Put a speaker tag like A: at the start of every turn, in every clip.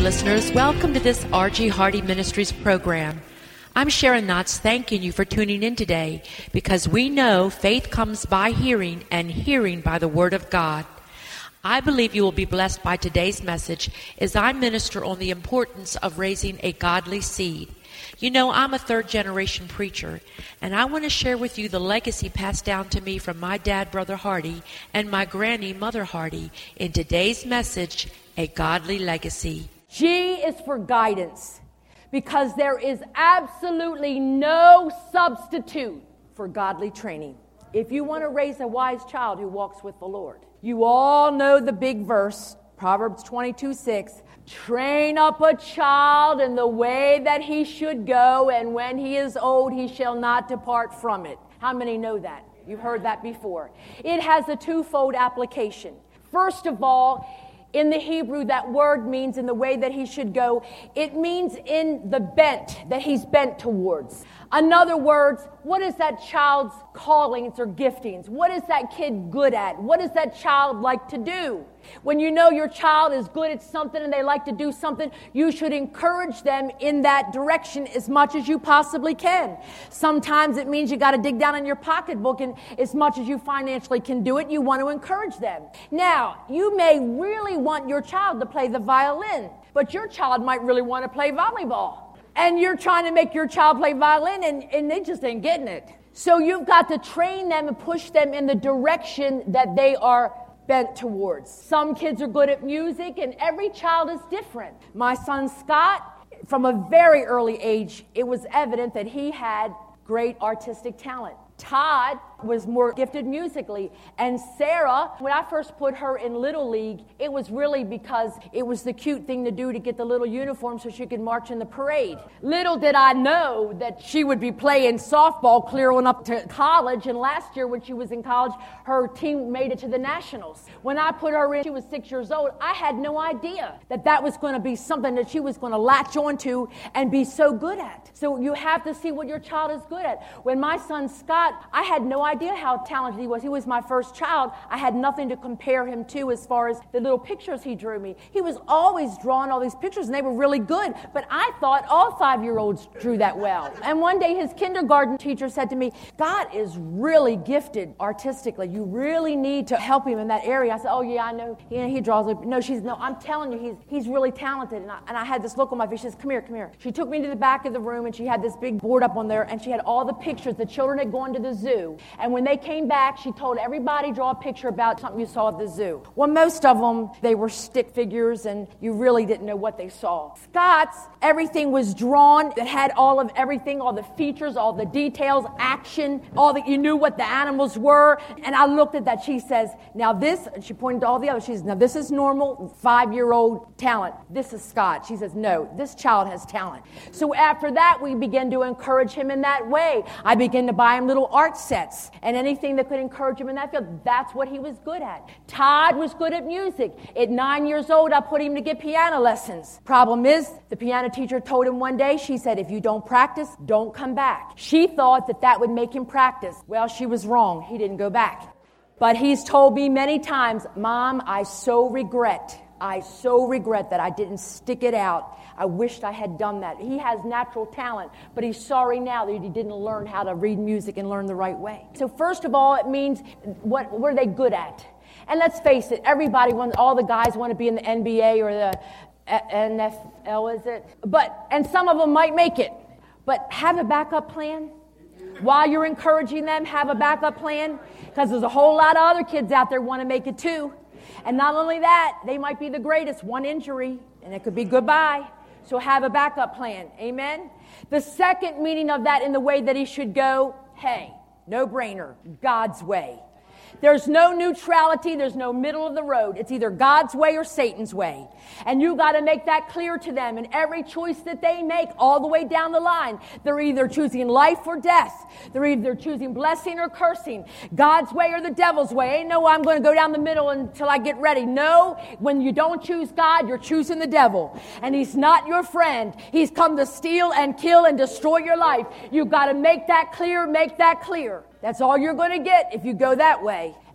A: listeners. Welcome to this R.G. Hardy Ministries program. I'm Sharon Knotts, thanking you for tuning in today, because we know faith comes by hearing and hearing by the Word of God. I believe you will be blessed by today's message as I minister on the importance of raising a godly seed. You know, I'm a third-generation preacher, and I want to share with you the legacy passed down to me from my dad, Brother Hardy, and my granny, Mother Hardy, in today's message, A Godly Legacy.
B: G is for guidance, because there is absolutely no substitute for godly training. If you want to raise a wise child who walks with the Lord, you all know the big verse, Proverbs 22:6. Train up a child in the way that he should go, and when he is old, he shall not depart from it. How many know that? You've heard that before. It has a twofold application. First of all, in the Hebrew, that word means in the way that he should go. It means in the bent, that he's bent towards. In other words, what is that child's callings or giftings? What is that kid good at? What does that child like to do? When you know your child is good at something and they like to do something, you should encourage them in that direction as much as you possibly can. Sometimes it means you got to dig down in your pocketbook, and as much as you financially can do it, you want to encourage them. Now, you may really want your child to play the violin, but your child might really want to play volleyball. And you're trying to make your child play violin, and they just ain't getting it. So you've got to train them and push them in the direction that they are bent towards. Some kids are good at music, and every child is different. My son Scott, from a very early age, it was evident that he had great artistic talent. Todd was more gifted musically. And Sarah, when I first put her in Little League, it was really because it was the cute thing to do to get the little uniform so she could march in the parade. Little did I know that she would be playing softball clear on up to college. And last year when she was in college, her team made it to the Nationals. When I put her in, she was 6 years old. I had no idea that that was going to be something that she was going to latch onto and be so good at. So you have to see what your child is good at. When my son Scott, I had no idea how talented he was. He was my first child. I had nothing to compare him to as far as the little pictures he drew me. He was always drawing all these pictures, and they were really good. But I thought all 5-year-olds drew that well. And one day his kindergarten teacher said to me, "God is really gifted artistically. You really need to help him in that area." I said, "Oh, yeah, I know. He draws." No, I'm telling you, he's really talented. And I had this look on my face. She says, come here. She took me to the back of the room, and she had this big board up on there, and she had all the pictures. The children had gone to the zoo. And when they came back, she told everybody, draw a picture about something you saw at the zoo. Well, most of them, they were stick figures, and you really didn't know what they saw. Scott's, everything was drawn. It had all of everything, all the features, all the details, action, all that you knew what the animals were. And I looked at that. She says, now this, and she pointed to all the others. She says, now this is normal 5-year-old talent. This is Scott. She says, no, this child has talent. So after that, we began to encourage him in that way. I began to buy him little art sets and anything that could encourage him in that field. That's what he was good at. Todd was good at music. At 9 years old, I put him to get piano lessons. Problem is, the piano teacher told him one day, she said, if you don't practice, don't come back. She thought that that would make him practice. Well, she was wrong. He didn't go back. But he's told me many times, Mom, I so regret that I didn't stick it out. I wished I had done that. He has natural talent, but he's sorry now that he didn't learn how to read music and learn the right way. So first of all, it means what are they good at? And let's face it, all the guys want to be in the NBA or the NFL, is it? And some of them might make it. But have a backup plan. While you're encouraging them, have a backup plan, because there's a whole lot of other kids out there want to make it too. And not only that, they might be the greatest. One injury, and it could be goodbye. So have a backup plan. Amen? The second meaning of that in the way that he should go, hey, no brainer, God's way. There's no neutrality. There's no middle of the road. It's either God's way or Satan's way. And you got to make that clear to them. And every choice that they make all the way down the line, they're either choosing life or death. They're either choosing blessing or cursing. God's way or the devil's way. Ain't no, I'm going to go down the middle until I get ready. No, when you don't choose God, you're choosing the devil. And he's not your friend. He's come to steal and kill and destroy your life. You've got to make that clear, make that clear. That's all you're going to get if you go that way.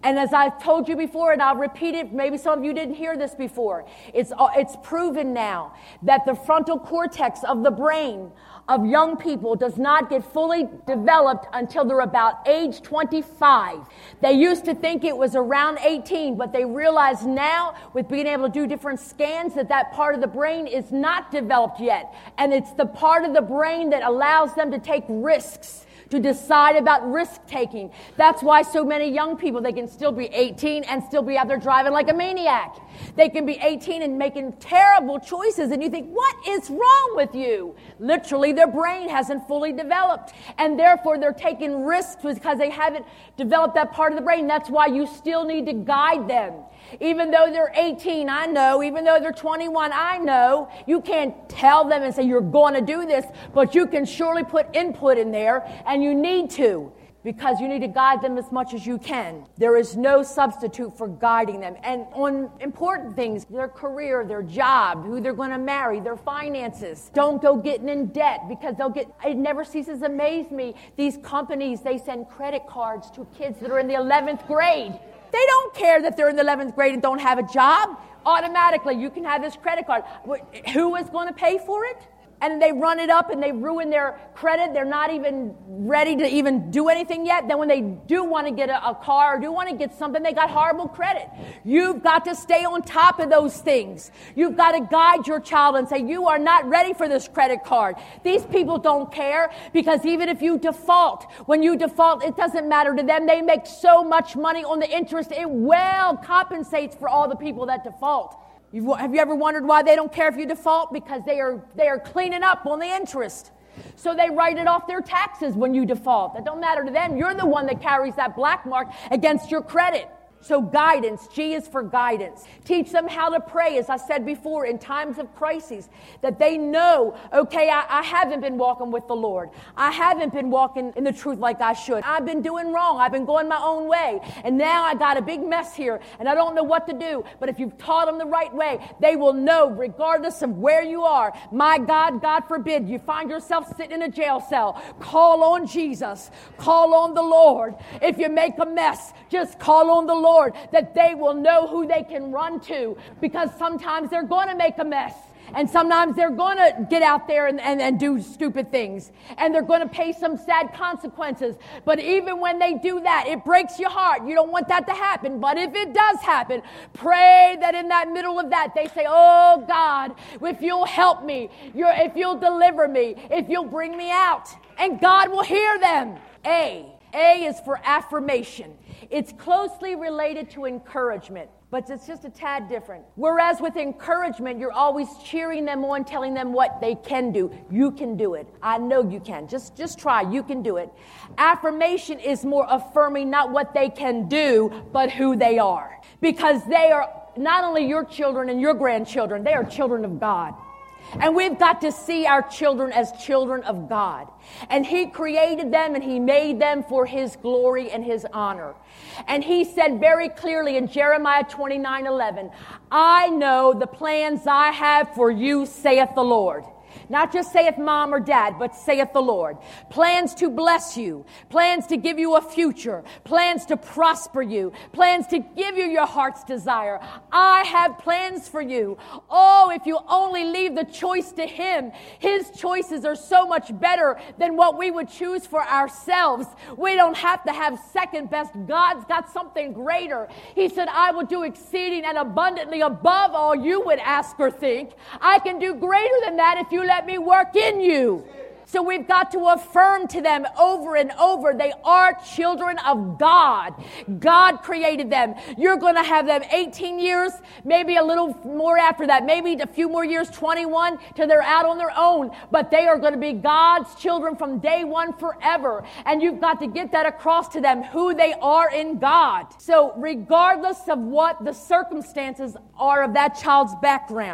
B: And as I've told you before, and I'll repeat it, maybe some of you didn't hear this before, it's proven now that the frontal cortex of the brain of young people does not get fully developed until they're about age 25. They used to think it was around 18, but they realize now with being able to do different scans that part of the brain is not developed yet. And it's the part of the brain that allows them to take risks, to decide about risk-taking. That's why so many young people, they can still be 18 and still be out there driving like a maniac. They can be 18 and making terrible choices, and you think, what is wrong with you? Literally, their brain hasn't fully developed, and therefore they're taking risks because they haven't developed that part of the brain. That's why you still need to guide them. Even though they're 18, I know. Even though they're 21, I know. You can't tell them and say, you're going to do this, but you can surely put input in there, and you need to, because you need to guide them as much as you can. There is no substitute for guiding them. And on important things, their career, their job, who they're going to marry, their finances. Don't go getting in debt, because it never ceases to amaze me. These companies, they send credit cards to kids that are in the 11th grade. They don't care that they're in the 11th grade and don't have a job. Automatically, you can have this credit card. Who is going to pay for it? And they run it up and they ruin their credit. They're not even ready to even do anything yet. Then when they do want to get a car or do want to get something, they got horrible credit. You've got to stay on top of those things. You've got to guide your child and say, you are not ready for this credit card. These people don't care, because even if you default, when you default, it doesn't matter to them. They make so much money on the interest. It well compensates for all the people that default. Have you ever wondered why they don't care if you default? Because they are cleaning up on the interest. So they write it off their taxes when you default. That don't matter to them. You're the one that carries that black mark against your credit. So guidance, G is for guidance. Teach them how to pray, as I said before, in times of crises, that they know, okay, I haven't been walking with the Lord. I haven't been walking in the truth like I should. I've been doing wrong. I've been going my own way. And now I got a big mess here, and I don't know what to do. But if you've taught them the right way, they will know, regardless of where you are. My God, God forbid, you find yourself sitting in a jail cell. Call on Jesus. Call on the Lord. If you make a mess, just call on the Lord, that they will know who they can run to, because sometimes they're going to make a mess, and sometimes they're going to get out there and do stupid things, and they're going to pay some sad consequences. But even when they do that, it breaks your heart. You don't want that to happen, but if it does happen, pray that in that middle of that, they say, oh God, if you'll help me, if you'll deliver me, if you'll bring me out, and God will hear them. A is for affirmation. It's closely related to encouragement, but it's just a tad different. Whereas with encouragement, you're always cheering them on, telling them what they can do. You can do it. I know you can. Just try. You can do it. Affirmation is more affirming not what they can do, but who they are. Because they are not only your children and your grandchildren, they are children of God. And we've got to see our children as children of God. And He created them and He made them for His glory and His honor. And He said very clearly in Jeremiah 29:11, I know the plans I have for you, saith the Lord. Not just saith mom or dad, but saith the Lord. Plans to bless you. Plans to give you a future. Plans to prosper you. Plans to give you your heart's desire. I have plans for you. Oh, if you only leave the choice to Him. His choices are so much better than what we would choose for ourselves. We don't have to have second best. God's got something greater. He said, I will do exceeding and abundantly above all you would ask or think. I can do greater than that if you let me work in you. So we've got to affirm to them over and over, they are children of God. God created them. You're going to have them 18 years, maybe a little more after that, maybe a few more years, 21, till they're out on their own. But they are going to be God's children from day one forever. And you've got to get that across to them, who they are in God. So regardless of what the circumstances are of that child's background,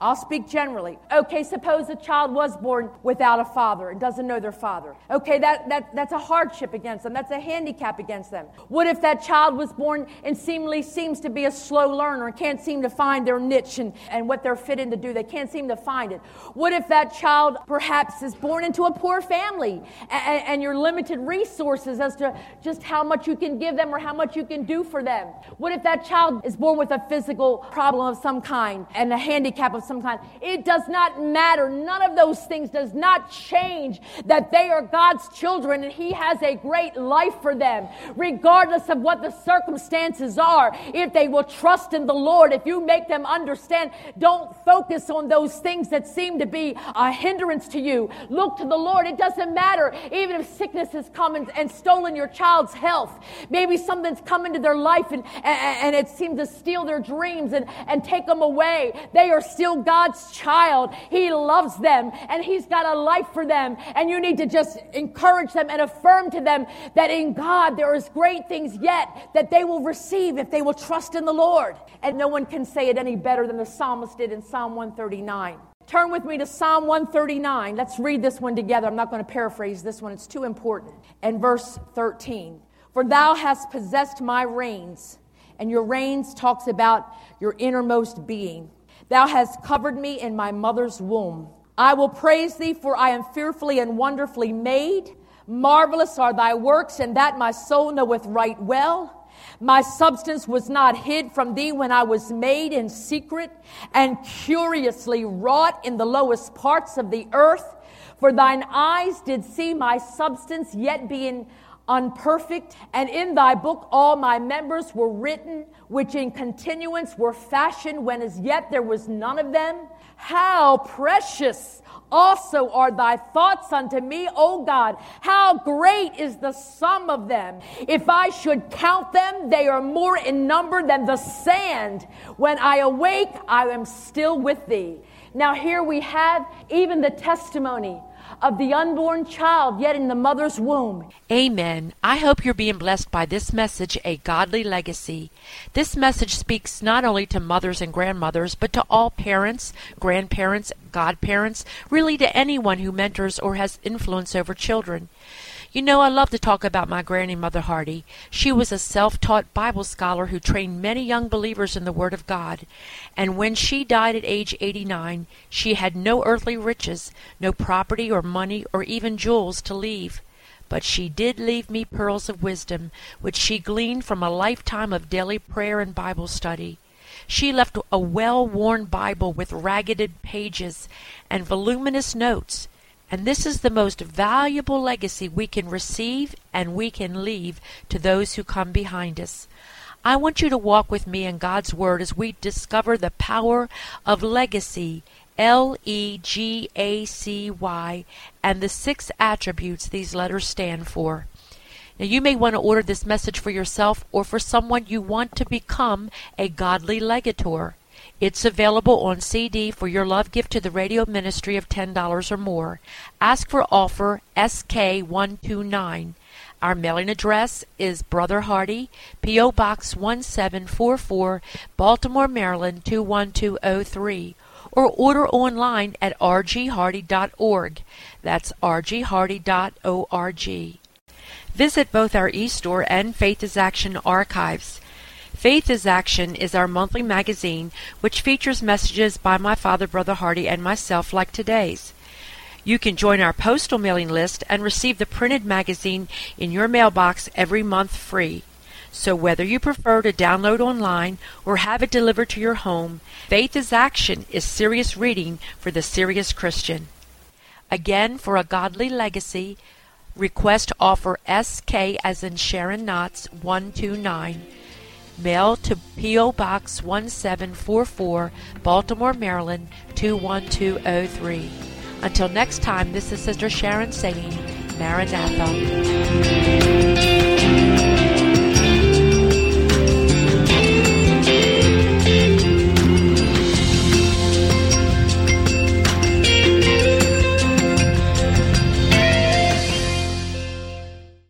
B: I'll speak generally. Okay, suppose a child was born without a father and doesn't know their father. Okay, that's a hardship against them. That's a handicap against them. What if that child was born and seems to be a slow learner and can't seem to find their niche and what they're fit in to do? They can't seem to find it. What if that child perhaps is born into a poor family and you're limited resources as to just how much you can give them or how much you can do for them? What if that child is born with a physical problem of some kind and a handicap of some kind? It does not matter. None of those things does not change that they are God's children and He has a great life for them, regardless of what the circumstances are. If they will trust in the Lord, if you make them understand, don't focus on those things that seem to be a hindrance to you. Look to the Lord. It doesn't matter. Even if sickness has come and stolen your child's health, maybe something's come into their life and it seems to steal their dreams and take them away. They are still God's child. He loves them and He's got a life for them. And you need to just encourage them and affirm to them that in God there is great things yet that they will receive if they will trust in the Lord. And no one can say it any better than the psalmist did in Psalm 139. Turn with me to Psalm 139. Let's read this one together. I'm not going to paraphrase this one. It's too important. And verse 13. For thou hast possessed my reins. And your reins talks about your innermost being. Thou hast covered me in my mother's womb. I will praise thee, for I am fearfully and wonderfully made. Marvelous are thy works, and that my soul knoweth right well. My substance was not hid from thee when I was made in secret and curiously wrought in the lowest parts of the earth. For thine eyes did see my substance, yet being unperfect, and in thy book all my members were written, which in continuance were fashioned when as yet there was none of them. How precious also are thy thoughts unto me, O God. How great is the sum of them. If I should count them, they are more in number than the sand. When I awake, I am still with thee. Now here we have even the testimony of the unborn child yet in the mother's womb.
A: Amen. I hope you're being blessed by this message, A Godly Legacy. This message speaks not only to mothers and grandmothers, but to all parents, grandparents, godparents, really to anyone who mentors or has influence over children. You know, I love to talk about my granny, Mother Hardy. She was a self-taught Bible scholar who trained many young believers in the Word of God. And when she died at age 89, she had no earthly riches, no property or money or even jewels to leave. But she did leave me pearls of wisdom, which she gleaned from a lifetime of daily prayer and Bible study. She left a well-worn Bible with ragged pages and voluminous notes. And this is the most valuable legacy we can receive and we can leave to those who come behind us. I want you to walk with me in God's Word as we discover the power of legacy, Legacy, and the 6 attributes these letters stand for. Now, you may want to order this message for yourself or for someone you want to become a godly legator. It's available on CD for your love gift to the radio ministry of $10 or more. Ask for offer SK129. Our mailing address is Brother Hardy, P.O. Box 1744, Baltimore, Maryland 21203. Or order online at rghardy.org. That's rghardy.org. Visit both our eStore and Faith is Action archives. Faith is Action is our monthly magazine which features messages by my father, Brother Hardy, and myself like today's. You can join our postal mailing list and receive the printed magazine in your mailbox every month free. So whether you prefer to download online or have it delivered to your home, Faith is Action is serious reading for the serious Christian. Again, for a godly legacy, request offer SK as in Sharon Knotts 129. Mail to P.O. Box 1744, Baltimore, Maryland 21203. Until next time, this is Sister Sharon saying, Maranatha.